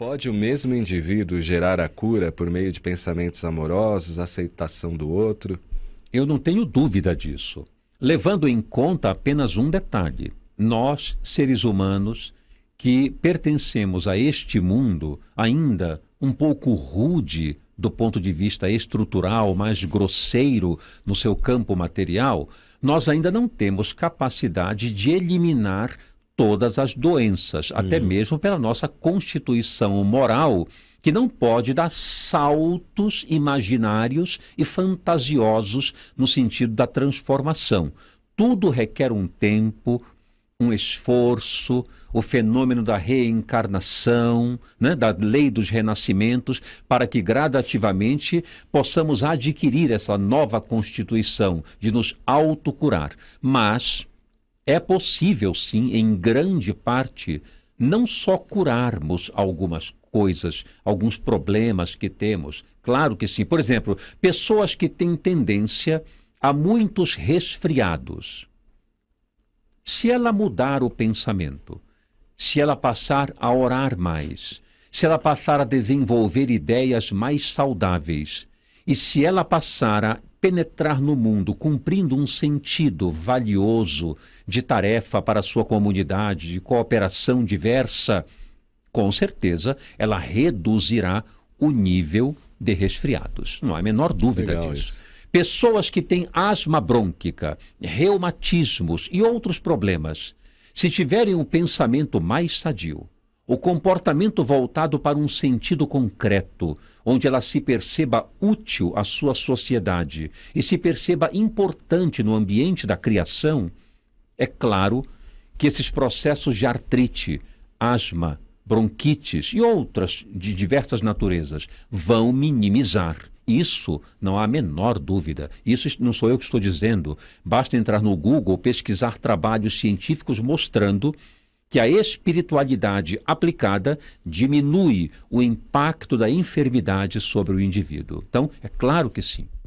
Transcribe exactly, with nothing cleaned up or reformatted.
Pode o mesmo indivíduo gerar a cura por meio de pensamentos amorosos, aceitação do outro? Eu não tenho dúvida disso. Levando em conta apenas um detalhe: nós, seres humanos, que pertencemos a este mundo ainda um pouco rude do ponto de vista estrutural, mais grosseiro no seu campo material, nós ainda não temos capacidade de eliminar todas as doenças, uhum. até mesmo pela nossa constituição moral, que não pode dar saltos imaginários e fantasiosos no sentido da transformação. Tudo requer um tempo, um esforço, o fenômeno da reencarnação, né, da lei dos renascimentos, para que gradativamente possamos adquirir essa nova constituição de nos autocurar. Mas é possível, sim, em grande parte, não só curarmos algumas coisas, alguns problemas que temos. Claro que sim. Por exemplo, pessoas que têm tendência a muitos resfriados. Se ela mudar o pensamento, se ela passar a orar mais, se ela passar a desenvolver ideias mais saudáveis, e se ela passar a penetrar no mundo cumprindo um sentido valioso de tarefa para a sua comunidade, de cooperação diversa, com certeza ela reduzirá o nível de resfriados. Não há a menor dúvida Legal disso. isso. Pessoas que têm asma brônquica, reumatismos e outros problemas, se tiverem um pensamento mais sadio, o comportamento voltado para um sentido concreto, onde ela se perceba útil à sua sociedade e se perceba importante no ambiente da criação, é claro que esses processos de artrite, asma, bronquites e outras de diversas naturezas vão minimizar. Isso não há a menor dúvida. Isso não sou eu que estou dizendo. Basta entrar no Google, pesquisar trabalhos científicos mostrando que a espiritualidade aplicada diminui o impacto da enfermidade sobre o indivíduo. Então, é claro que sim.